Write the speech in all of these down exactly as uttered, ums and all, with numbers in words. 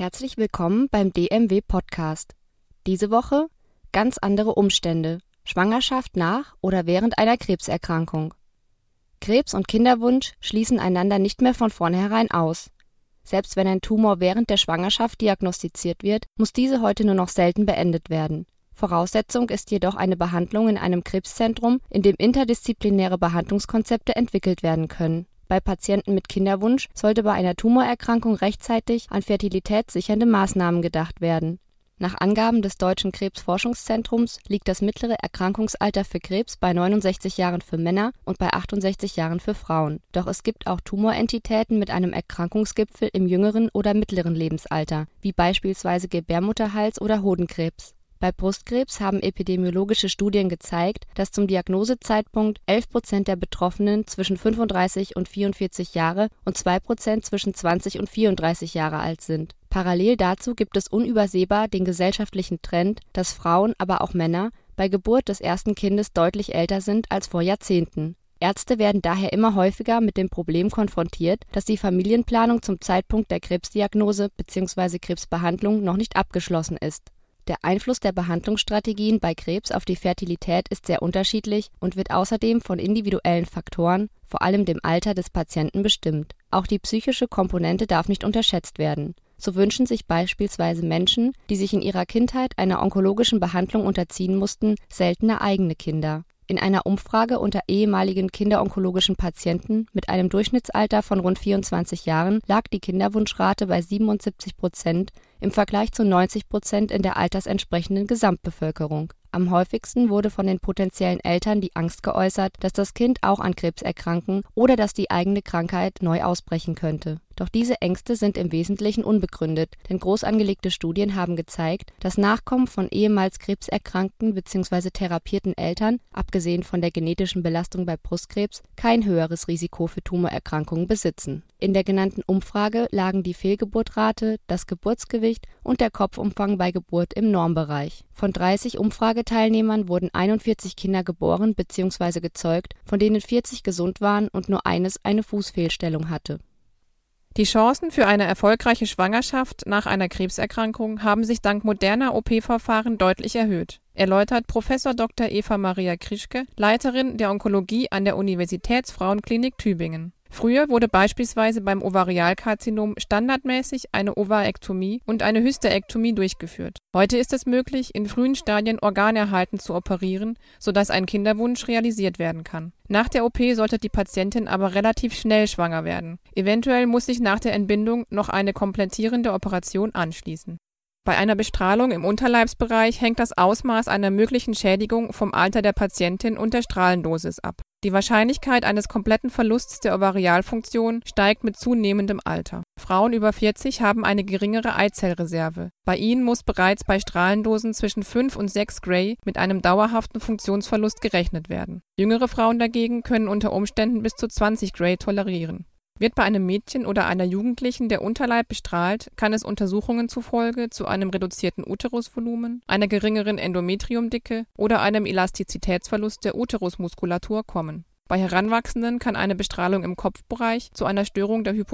Herzlich willkommen beim D M W-Podcast. Diese Woche ganz andere Umstände. Schwangerschaft nach oder während einer Krebserkrankung. Krebs und Kinderwunsch schließen einander nicht mehr von vornherein aus. Selbst wenn ein Tumor während der Schwangerschaft diagnostiziert wird, muss diese heute nur noch selten beendet werden. Voraussetzung ist jedoch eine Behandlung in einem Krebszentrum, in dem interdisziplinäre Behandlungskonzepte entwickelt werden können. Bei Patienten mit Kinderwunsch sollte bei einer Tumorerkrankung rechtzeitig an fertilitätssichernde Maßnahmen gedacht werden. Nach Angaben des Deutschen Krebsforschungszentrums liegt das mittlere Erkrankungsalter für Krebs bei neunundsechzig Jahren für Männer und bei achtundsechzig Jahren für Frauen. Doch es gibt auch Tumorentitäten mit einem Erkrankungsgipfel im jüngeren oder mittleren Lebensalter, wie beispielsweise Gebärmutterhals- oder Hodenkrebs. Bei Brustkrebs haben epidemiologische Studien gezeigt, dass zum Diagnosezeitpunkt elf Prozent der Betroffenen zwischen fünfunddreißig und vierundvierzig Jahre und zwei Prozent zwischen zwanzig und vierunddreißig Jahre alt sind. Parallel dazu gibt es unübersehbar den gesellschaftlichen Trend, dass Frauen, aber auch Männer, bei Geburt des ersten Kindes deutlich älter sind als vor Jahrzehnten. Ärzte werden daher immer häufiger mit dem Problem konfrontiert, dass die Familienplanung zum Zeitpunkt der Krebsdiagnose bzw. Krebsbehandlung noch nicht abgeschlossen ist. Der Einfluss der Behandlungsstrategien bei Krebs auf die Fertilität ist sehr unterschiedlich und wird außerdem von individuellen Faktoren, vor allem dem Alter des Patienten, bestimmt. Auch die psychische Komponente darf nicht unterschätzt werden. So wünschen sich beispielsweise Menschen, die sich in ihrer Kindheit einer onkologischen Behandlung unterziehen mussten, seltener eigene Kinder. In einer Umfrage unter ehemaligen kinderonkologischen Patienten mit einem Durchschnittsalter von rund vierundzwanzig Jahren lag die Kinderwunschrate bei siebenundsiebzig Prozent im Vergleich zu neunzig Prozent in der altersentsprechenden Gesamtbevölkerung. Am häufigsten wurde von den potenziellen Eltern die Angst geäußert, dass das Kind auch an Krebs erkranken oder dass die eigene Krankheit neu ausbrechen könnte. Doch diese Ängste sind im Wesentlichen unbegründet, denn groß angelegte Studien haben gezeigt, dass Nachkommen von ehemals krebserkrankten bzw. therapierten Eltern, abgesehen von der genetischen Belastung bei Brustkrebs, kein höheres Risiko für Tumorerkrankungen besitzen. In der genannten Umfrage lagen die Fehlgeburtrate, das Geburtsgewicht und der Kopfumfang bei Geburt im Normbereich. Von dreißig Umfrageteilnehmern wurden einundvierzig Kinder geboren bzw. gezeugt, von denen vierzig gesund waren und nur eines eine Fußfehlstellung hatte. Die Chancen für eine erfolgreiche Schwangerschaft nach einer Krebserkrankung haben sich dank moderner O P-Verfahren deutlich erhöht, erläutert Professor Doktor Eva Maria Krischke, Leiterin der Onkologie an der Universitätsfrauenklinik Tübingen. Früher wurde beispielsweise beim Ovarialkarzinom standardmäßig eine Ovarektomie und eine Hysterektomie durchgeführt. Heute ist es möglich, in frühen Stadien organerhaltend zu operieren, sodass ein Kinderwunsch realisiert werden kann. Nach der O P sollte die Patientin aber relativ schnell schwanger werden. Eventuell muss sich nach der Entbindung noch eine komplettierende Operation anschließen. Bei einer Bestrahlung im Unterleibsbereich hängt das Ausmaß einer möglichen Schädigung vom Alter der Patientin und der Strahlendosis ab. Die Wahrscheinlichkeit eines kompletten Verlusts der Ovarialfunktion steigt mit zunehmendem Alter. Frauen über vierzig haben eine geringere Eizellreserve. Bei ihnen muss bereits bei Strahlendosen zwischen fünf und sechs Gray mit einem dauerhaften Funktionsverlust gerechnet werden. Jüngere Frauen dagegen können unter Umständen bis zu zwanzig Gray tolerieren. Wird bei einem Mädchen oder einer Jugendlichen der Unterleib bestrahlt, kann es Untersuchungen zufolge zu einem reduzierten Uterusvolumen, einer geringeren Endometriumdicke oder einem Elastizitätsverlust der Uterusmuskulatur kommen. Bei Heranwachsenden kann eine Bestrahlung im Kopfbereich zu einer Störung der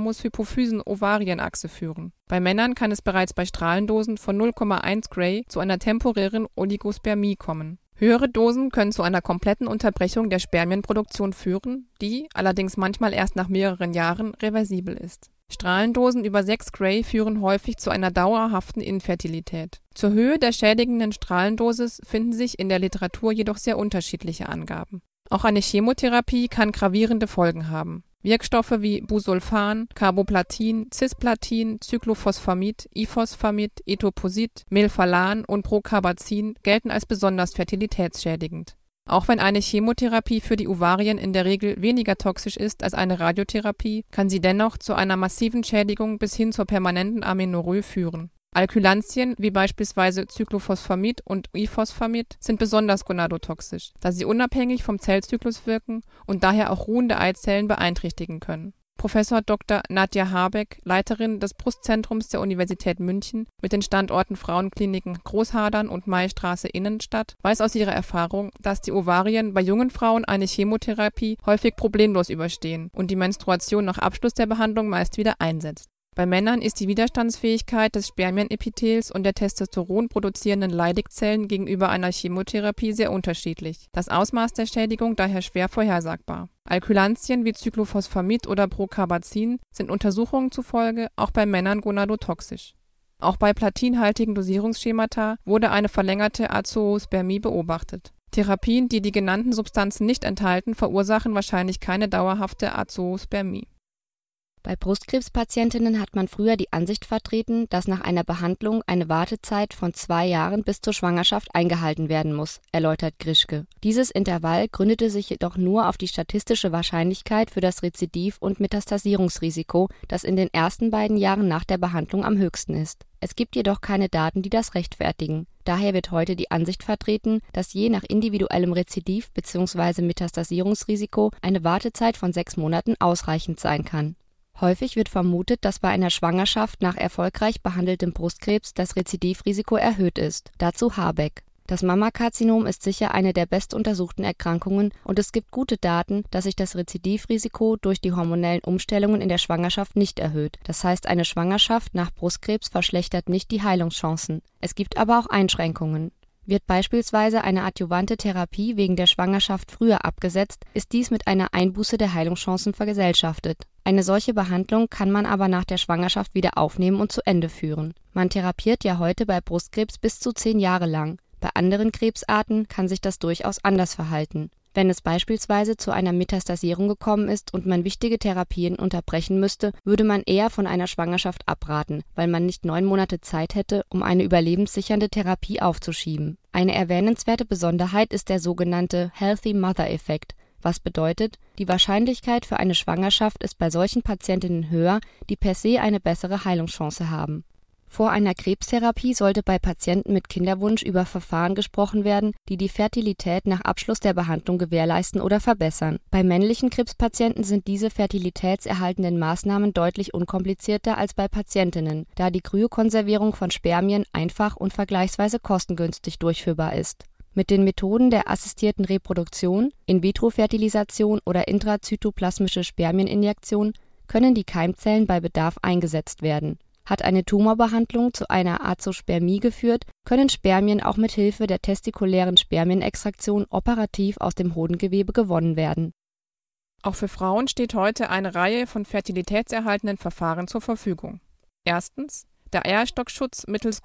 Hypothalamus-Hypophysen-Ovarienachse führen. Bei Männern kann es bereits bei Strahlendosen von null Komma eins Gray zu einer temporären Oligospermie kommen. Höhere Dosen können zu einer kompletten Unterbrechung der Spermienproduktion führen, die, allerdings manchmal erst nach mehreren Jahren, reversibel ist. Strahlendosen über sechs Gray führen häufig zu einer dauerhaften Infertilität. Zur Höhe der schädigenden Strahlendosis finden sich in der Literatur jedoch sehr unterschiedliche Angaben. Auch eine Chemotherapie kann gravierende Folgen haben. Wirkstoffe wie Busulfan, Carboplatin, Cisplatin, Cyclophosphamid, Ifosfamid, Etoposид, Melphalan und Procarbazin gelten als besonders fertilitätsschädigend. Auch wenn eine Chemotherapie für die Ovarien in der Regel weniger toxisch ist als eine Radiotherapie, kann sie dennoch zu einer massiven Schädigung bis hin zur permanenten Amenorrhoe führen. Alkylantien, wie beispielsweise Cyclophosphamid und Ifosfamid, sind besonders gonadotoxisch, da sie unabhängig vom Zellzyklus wirken und daher auch ruhende Eizellen beeinträchtigen können. Professor Doktor Nadja Habeck, Leiterin des Brustzentrums der Universität München mit den Standorten Frauenkliniken Großhadern und Maystraße Innenstadt, weiß aus ihrer Erfahrung, dass die Ovarien bei jungen Frauen eine Chemotherapie häufig problemlos überstehen und die Menstruation nach Abschluss der Behandlung meist wieder einsetzt. Bei Männern ist die Widerstandsfähigkeit des Spermienepithels und der Testosteron produzierenden Leydig-Zellen gegenüber einer Chemotherapie sehr unterschiedlich, das Ausmaß der Schädigung daher schwer vorhersagbar. Alkylantien wie Cyclophosphamid oder Procarbazin sind Untersuchungen zufolge auch bei Männern gonadotoxisch. Auch bei platinhaltigen Dosierungsschemata wurde eine verlängerte Azoospermie beobachtet. Therapien, die die genannten Substanzen nicht enthalten, verursachen wahrscheinlich keine dauerhafte Azoospermie. Bei Brustkrebspatientinnen hat man früher die Ansicht vertreten, dass nach einer Behandlung eine Wartezeit von zwei Jahren bis zur Schwangerschaft eingehalten werden muss, erläutert Grischke. Dieses Intervall gründete sich jedoch nur auf die statistische Wahrscheinlichkeit für das Rezidiv- und Metastasierungsrisiko, das in den ersten beiden Jahren nach der Behandlung am höchsten ist. Es gibt jedoch keine Daten, die das rechtfertigen. Daher wird heute die Ansicht vertreten, dass je nach individuellem Rezidiv- bzw. Metastasierungsrisiko eine Wartezeit von sechs Monaten ausreichend sein kann. Häufig wird vermutet, dass bei einer Schwangerschaft nach erfolgreich behandeltem Brustkrebs das Rezidivrisiko erhöht ist. Dazu Habeck: Das Mammakarzinom ist sicher eine der bestuntersuchten Erkrankungen und es gibt gute Daten, dass sich das Rezidivrisiko durch die hormonellen Umstellungen in der Schwangerschaft nicht erhöht. Das heißt, eine Schwangerschaft nach Brustkrebs verschlechtert nicht die Heilungschancen. Es gibt aber auch Einschränkungen. Wird beispielsweise eine adjuvante Therapie wegen der Schwangerschaft früher abgesetzt, ist dies mit einer Einbuße der Heilungschancen vergesellschaftet. Eine solche Behandlung kann man aber nach der Schwangerschaft wieder aufnehmen und zu Ende führen. Man therapiert ja heute bei Brustkrebs bis zu zehn Jahre lang. Bei anderen Krebsarten kann sich das durchaus anders verhalten. Wenn es beispielsweise zu einer Metastasierung gekommen ist und man wichtige Therapien unterbrechen müsste, würde man eher von einer Schwangerschaft abraten, weil man nicht neun Monate Zeit hätte, um eine überlebenssichernde Therapie aufzuschieben. Eine erwähnenswerte Besonderheit ist der sogenannte Healthy Mother-Effekt, was bedeutet, die Wahrscheinlichkeit für eine Schwangerschaft ist bei solchen Patientinnen höher, die per se eine bessere Heilungschance haben. Vor einer Krebstherapie sollte bei Patienten mit Kinderwunsch über Verfahren gesprochen werden, die die Fertilität nach Abschluss der Behandlung gewährleisten oder verbessern. Bei männlichen Krebspatienten sind diese fertilitätserhaltenden Maßnahmen deutlich unkomplizierter als bei Patientinnen, da die Kryokonservierung von Spermien einfach und vergleichsweise kostengünstig durchführbar ist. Mit den Methoden der assistierten Reproduktion, In-vitro-Fertilisation oder intrazytoplasmische Spermieninjektion können die Keimzellen bei Bedarf eingesetzt werden. Hat eine Tumorbehandlung zu einer Azospermie geführt, können Spermien auch mit Hilfe der testikulären Spermienextraktion operativ aus dem Hodengewebe gewonnen werden. Auch für Frauen steht heute eine Reihe von fertilitätserhaltenden Verfahren zur Verfügung. Erstens der Eierstockschutz mittels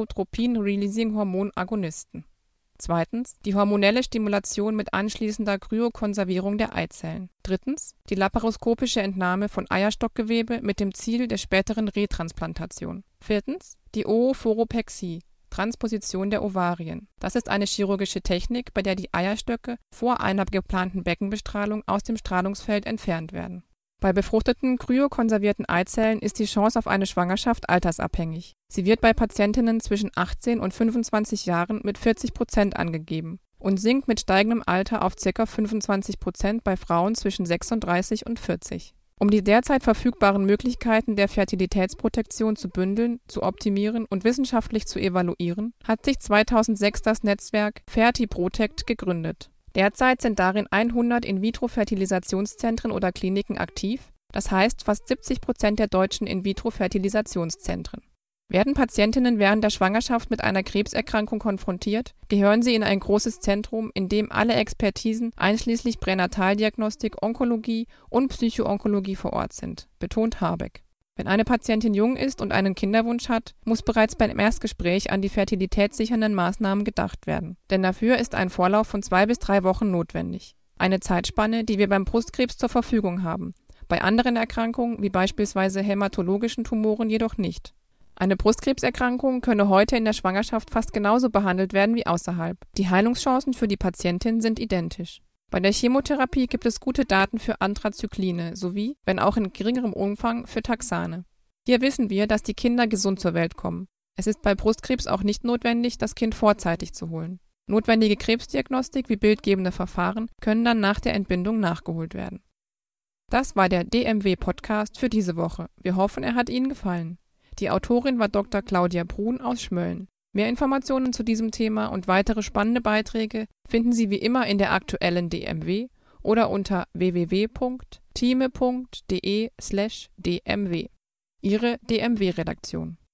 Gonadotropin-Releasing-Hormon-Agonisten. Zweitens die hormonelle Stimulation mit anschließender Kryokonservierung der Eizellen. Drittens die laparoskopische Entnahme von Eierstockgewebe mit dem Ziel der späteren Retransplantation. Viertens die Oophoropexie, Transposition der Ovarien. Das ist eine chirurgische Technik, bei der die Eierstöcke vor einer geplanten Beckenbestrahlung aus dem Strahlungsfeld entfernt werden. Bei befruchteten, kryokonservierten Eizellen ist die Chance auf eine Schwangerschaft altersabhängig. Sie wird bei Patientinnen zwischen achtzehn und fünfundzwanzig Jahren mit vierzig Prozent angegeben und sinkt mit steigendem Alter auf ca. fünfundzwanzig Prozent bei Frauen zwischen sechsunddreißig und vierzig. Um die derzeit verfügbaren Möglichkeiten der Fertilitätsprotektion zu bündeln, zu optimieren und wissenschaftlich zu evaluieren, hat sich zweitausendsechs das Netzwerk FertiProtect gegründet. Derzeit sind darin hundert In-vitro-Fertilisationszentren oder Kliniken aktiv, das heißt fast siebzig Prozent der deutschen In-vitro-Fertilisationszentren. Werden Patientinnen während der Schwangerschaft mit einer Krebserkrankung konfrontiert, gehören sie in ein großes Zentrum, in dem alle Expertisen einschließlich Pränataldiagnostik, Onkologie und Psychoonkologie vor Ort sind, betont Habeck. Wenn eine Patientin jung ist und einen Kinderwunsch hat, muss bereits beim Erstgespräch an die fertilitätssichernden Maßnahmen gedacht werden. Denn dafür ist ein Vorlauf von zwei bis drei Wochen notwendig. Eine Zeitspanne, die wir beim Brustkrebs zur Verfügung haben, bei anderen Erkrankungen wie beispielsweise hämatologischen Tumoren jedoch nicht. Eine Brustkrebserkrankung könne heute in der Schwangerschaft fast genauso behandelt werden wie außerhalb. Die Heilungschancen für die Patientin sind identisch. Bei der Chemotherapie gibt es gute Daten für Anthrazykline sowie, wenn auch in geringerem Umfang, für Taxane. Hier wissen wir, dass die Kinder gesund zur Welt kommen. Es ist bei Brustkrebs auch nicht notwendig, das Kind vorzeitig zu holen. Notwendige Krebsdiagnostik wie bildgebende Verfahren können dann nach der Entbindung nachgeholt werden. Das war der D M W-Podcast für diese Woche. Wir hoffen, er hat Ihnen gefallen. Die Autorin war Doktor Claudia Brun aus Schmölln. Mehr Informationen zu diesem Thema und weitere spannende Beiträge finden Sie wie immer in der aktuellen D M W oder unter w w w punkt thieme punkt de slash d m w. Ihre D M W-Redaktion.